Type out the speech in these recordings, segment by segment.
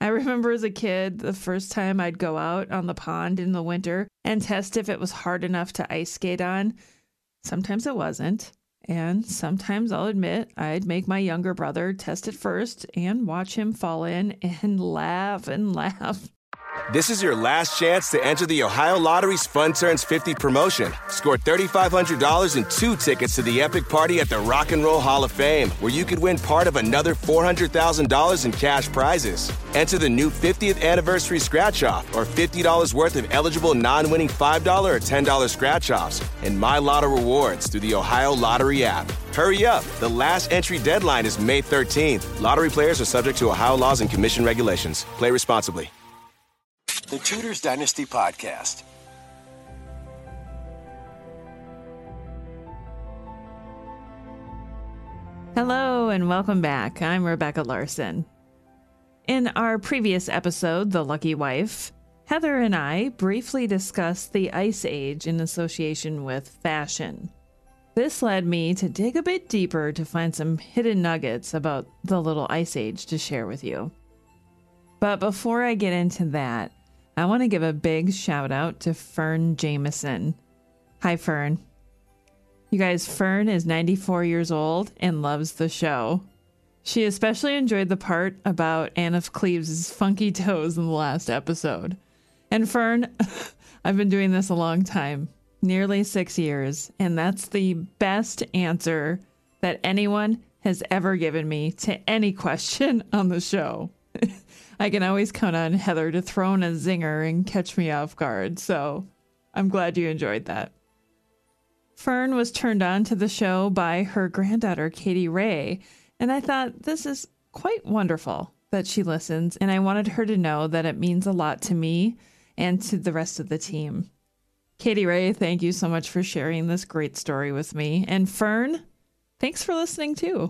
I remember as a kid, the first time I'd go out on the pond in the winter and test if it was hard enough to ice skate on. Sometimes it wasn't. And sometimes I'll admit I'd make my younger brother test it first and watch him fall in and laugh and laugh. This is your last chance to enter the Ohio Lottery's Fun Turns 50 promotion. Score $3,500 and 2 tickets to the epic party at the Rock and Roll Hall of Fame, where you could win part of another $400,000 in cash prizes. Enter the new 50th anniversary scratch-off or $50 worth of eligible non-winning $5 or $10 scratch-offs and My Lotto rewards through the Ohio Lottery app. Hurry up. The last entry deadline is May 13th. Lottery players are subject to Ohio laws and commission regulations. Play responsibly. The Tudors Dynasty Podcast. Hello and welcome back. I'm Rebecca Larson. In our previous episode, The Lucky Wife, Heather and I briefly discussed the Ice Age in association with fashion. This led me to dig a bit deeper to find some hidden nuggets about the little Ice Age to share with you. But before I get into that, I want to give a big shout out to Fern Jameson. Hi, Fern. You guys, Fern is 94 years old and loves the show. She especially enjoyed the part about Anne of Cleves' funky toes in the last episode. And Fern, I've been doing this a long time, nearly 6 years, and that's the best answer that anyone has ever given me to any question on the show. I can always count on Heather to throw in a zinger and catch me off guard, so I'm glad you enjoyed that. Fern was turned on to the show by her granddaughter, Katie Ray, and I thought this is quite wonderful that she listens, and I wanted her to know that it means a lot to me and to the rest of the team. Katie Ray, thank you so much for sharing this great story with me, and Fern, thanks for listening too.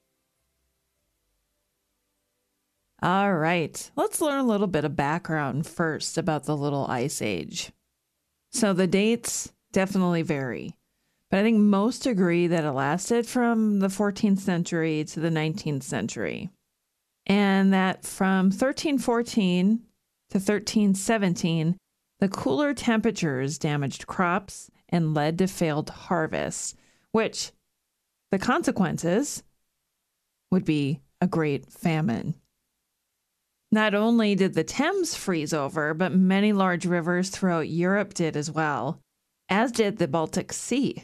All right, let's learn a little bit of background first about the Little Ice Age. So the dates definitely vary, but I think most agree that it lasted from the 14th century to the 19th century, and that from 1314 to 1317, the cooler temperatures damaged crops and led to failed harvests, which the consequences would be a great famine. Not only did the Thames freeze over, but many large rivers throughout Europe did as well, as did the Baltic Sea.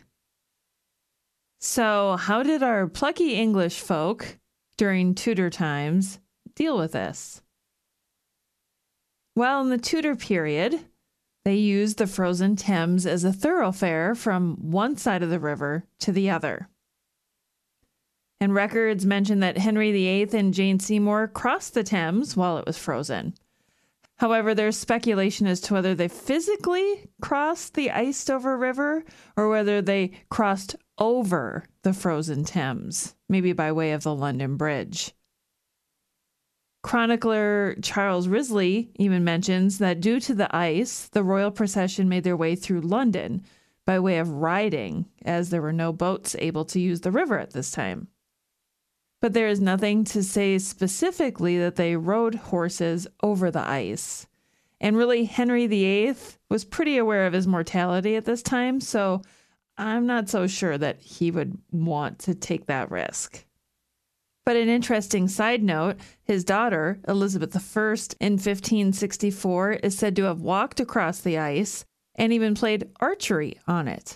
So how did our plucky English folk during Tudor times deal with this? Well, in the Tudor period, they used the frozen Thames as a thoroughfare from one side of the river to the other. And records mention that Henry VIII and Jane Seymour crossed the Thames while it was frozen. However, there's speculation as to whether they physically crossed the iced-over river or whether they crossed over the frozen Thames, maybe by way of the London Bridge. Chronicler Charles Risley even mentions that due to the ice, the royal procession made their way through London by way of riding, as there were no boats able to use the river at this time. But there is nothing to say specifically that they rode horses over the ice. And really, Henry VIII was pretty aware of his mortality at this time, so I'm not so sure that he would want to take that risk. But an interesting side note, his daughter, Elizabeth I, in 1564, is said to have walked across the ice and even played archery on it.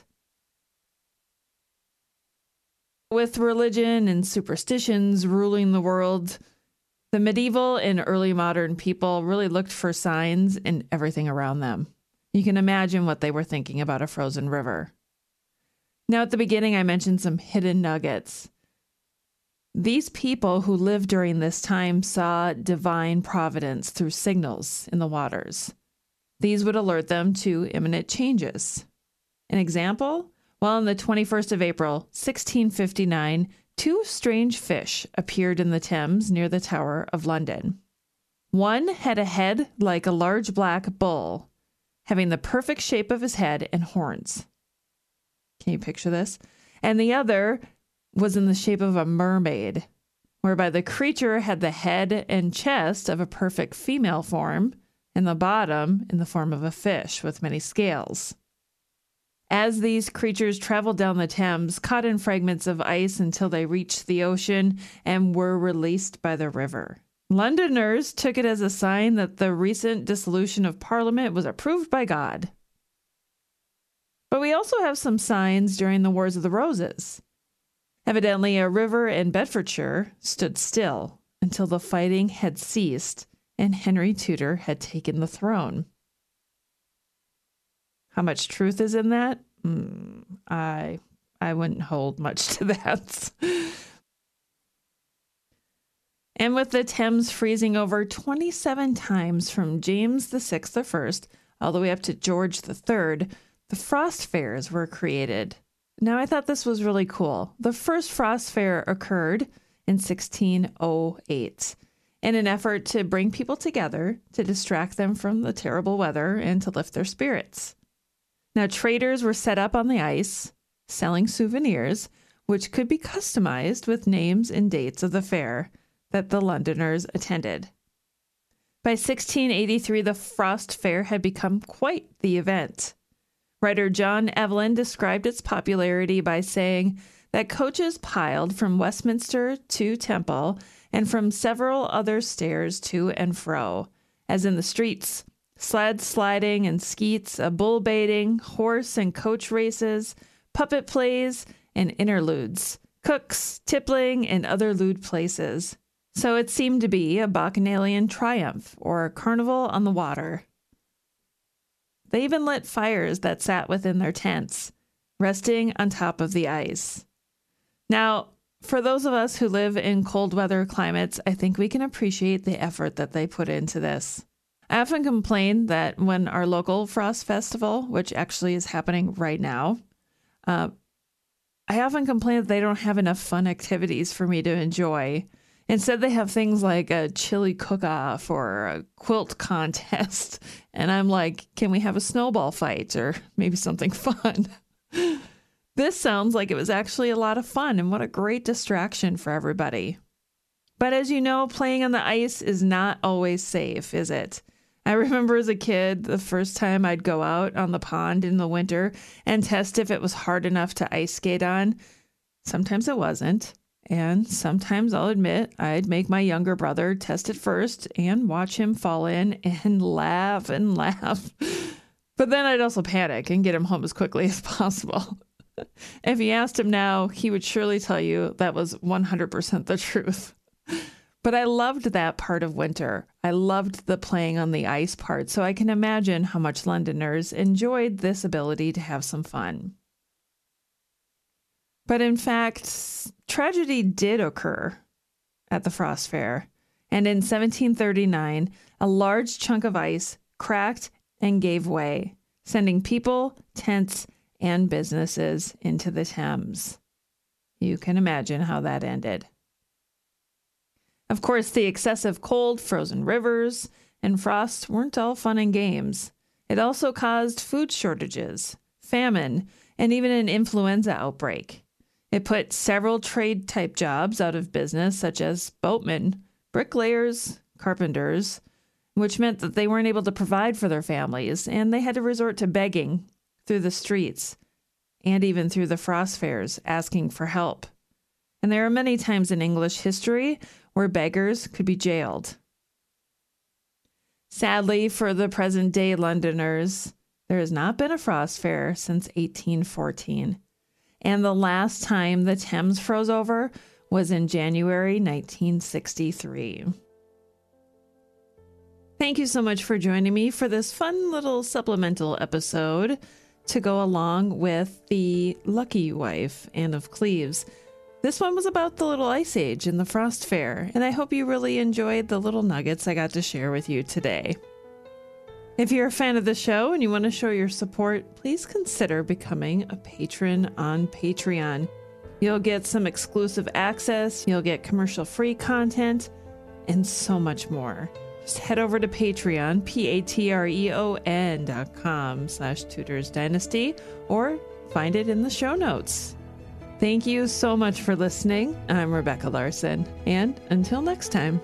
With religion and superstitions ruling the world, the medieval and early modern people really looked for signs in everything around them. You can imagine what they were thinking about a frozen river. Now, at the beginning, I mentioned some hidden nuggets. These people who lived during this time saw divine providence through signals in the waters. These would alert them to imminent changes. An example? Well, on the 21st of April, 1659, two strange fish appeared in the Thames near the Tower of London. One had a head like a large black bull, having the perfect shape of his head and horns. Can you picture this? And the other was in the shape of a mermaid, whereby the creature had the head and chest of a perfect female form, and the bottom in the form of a fish with many scales. As these creatures traveled down the Thames, caught in fragments of ice until they reached the ocean and were released by the river. Londoners took it as a sign that the recent dissolution of Parliament was approved by God. But we also have some signs during the Wars of the Roses. Evidently, a river in Bedfordshire stood still until the fighting had ceased and Henry Tudor had taken the throne. How much truth is in that? I wouldn't hold much to that. And with the Thames freezing over 27 times from James VI I all the way up to George III, the Frost Fairs were created. Now, I thought this was really cool. The first Frost Fair occurred in 1608 in an effort to bring people together to distract them from the terrible weather and to lift their spirits. Now, traders were set up on the ice, selling souvenirs, which could be customized with names and dates of the fair that the Londoners attended. By 1683, the Frost Fair had become quite the event. Writer John Evelyn described its popularity by saying that coaches piled from Westminster to Temple and from several other stairs to and fro, as in the streets, sled sliding and skeets, a bull baiting, horse and coach races, puppet plays, and interludes, cooks, tippling, and other lewd places. So it seemed to be a bacchanalian triumph or a carnival on the water. They even lit fires that sat within their tents, resting on top of the ice. Now, for those of us who live in cold weather climates, I think we can appreciate the effort that they put into this. I often complain that when our local Frost Festival, which actually is happening right now, I often complain that they don't have enough fun activities for me to enjoy. Instead, they have things like a chili cook-off or a quilt contest. And I'm like, can we have a snowball fight or maybe something fun? This sounds like it was actually a lot of fun, and what a great distraction for everybody. But as you know, playing on the ice is not always safe, is it? I remember as a kid, the first time I'd go out on the pond in the winter and test if it was hard enough to ice skate on. Sometimes it wasn't. And sometimes I'll admit I'd make my younger brother test it first and watch him fall in and laugh and laugh. But then I'd also panic and get him home as quickly as possible. If you asked him now, he would surely tell you that was 100% the truth. But I loved that part of winter. I loved the playing on the ice part, so I can imagine how much Londoners enjoyed this ability to have some fun. But in fact, tragedy did occur at the Frost Fair, and in 1739, a large chunk of ice cracked and gave way, sending people, tents, and businesses into the Thames. You can imagine how that ended. Of course, the excessive cold, frozen rivers, and frost weren't all fun and games. It also caused food shortages, famine, and even an influenza outbreak. It put several trade-type jobs out of business, such as boatmen, bricklayers, carpenters, which meant that they weren't able to provide for their families, and they had to resort to begging through the streets and even through the Frost Fairs, asking for help. And there are many times in English history where beggars could be jailed. Sadly, for the present-day Londoners, there has not been a Frost Fair since 1814. And the last time the Thames froze over was in January 1963. Thank you so much for joining me for this fun little supplemental episode to go along with the Lucky Wife, Anne of Cleves. This one was about the Little Ice Age and the Frost Fair, and I hope you really enjoyed the little nuggets I got to share with you today. If you're a fan of the show and you want to show your support, please consider becoming a patron on Patreon. You'll get some exclusive access, you'll get commercial-free content, and so much more. Just head over to Patreon, patreon.com/Tudors Dynasty, or find it in the show notes. Thank you so much for listening. I'm Rebecca Larson, and until next time.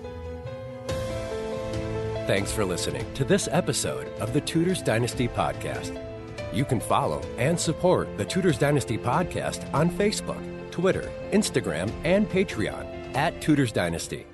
Thanks for listening to this episode of the Tudors Dynasty Podcast. You can follow and support the Tudors Dynasty Podcast on Facebook, Twitter, Instagram, and Patreon @Tudors Dynasty.